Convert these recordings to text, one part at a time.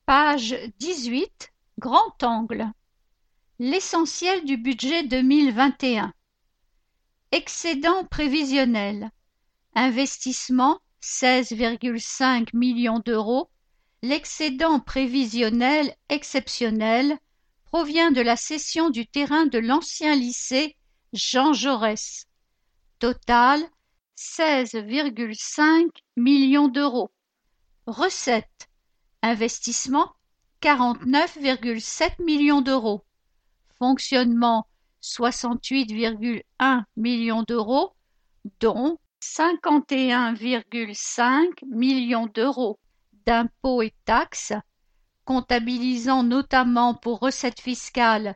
Page 18, grand angle. L'essentiel du budget 2021. Excédent prévisionnel. Investissement 16,5 millions d'euros. L'excédent prévisionnel exceptionnel provient de la cession du terrain de l'ancien lycée Jean Jaurès. Total 16,5 millions d'euros. Recettes. Investissement 49,7 millions d'euros. Fonctionnement 68,1 millions d'euros, dont 51,5 millions d'euros d'impôts et taxes, comptabilisant notamment pour recettes fiscales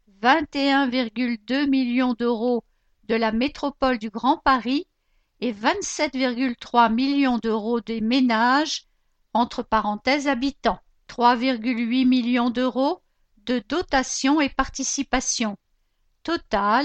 21,2 millions d'euros de la métropole du Grand Paris et 27,3 millions d'euros des ménages entre parenthèses habitants, 3,8 millions d'euros de dotations et participations. Total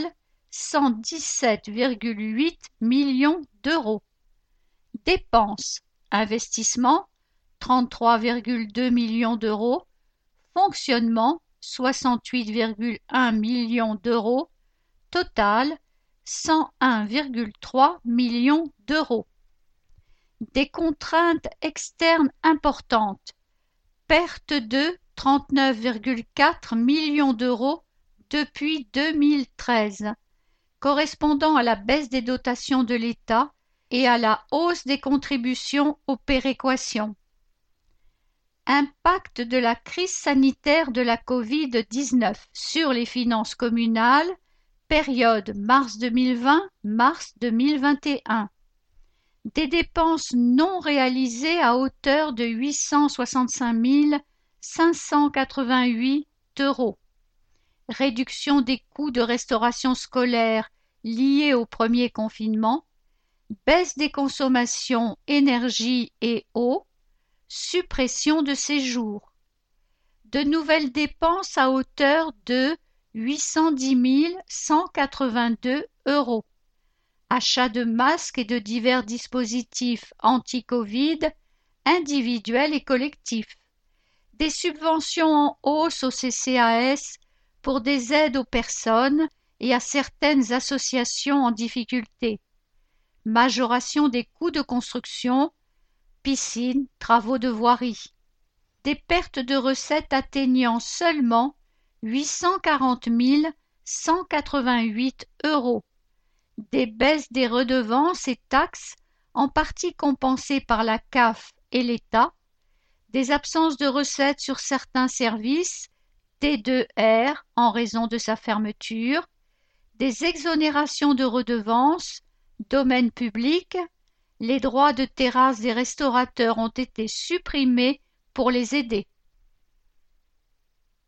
117,8 millions d'euros. Dépenses. Investissement 33,2 millions d'euros. Fonctionnement 68,1 millions d'euros. Total 101,3 millions d'euros. Des contraintes externes importantes. Perte de 39,4 millions d'euros depuis 2013, correspondant à la baisse des dotations de l'État et à la hausse des contributions aux péréquations. Impact de la crise sanitaire de la Covid-19 sur les finances communales, période mars 2020-mars 2021. Des dépenses non réalisées à hauteur de 865 588 euros. Réduction des coûts de restauration scolaire liés au premier confinement. Baisse des consommations énergie et eau. Suppression de séjours. De nouvelles dépenses à hauteur de 810 182 euros. Achat de masques et de divers dispositifs anti-Covid, individuels et collectifs. Des subventions en hausse au CCAS pour des aides aux personnes et à certaines associations en difficulté. Majoration des coûts de construction, piscines, travaux de voirie. Des pertes de recettes atteignant seulement 840 188 euros. Des baisses des redevances et taxes en partie compensées par la CAF et l'État, des absences de recettes sur certains services, T2R en raison de sa fermeture, des exonérations de redevances, domaine public, les droits de terrasse des restaurateurs ont été supprimés pour les aider.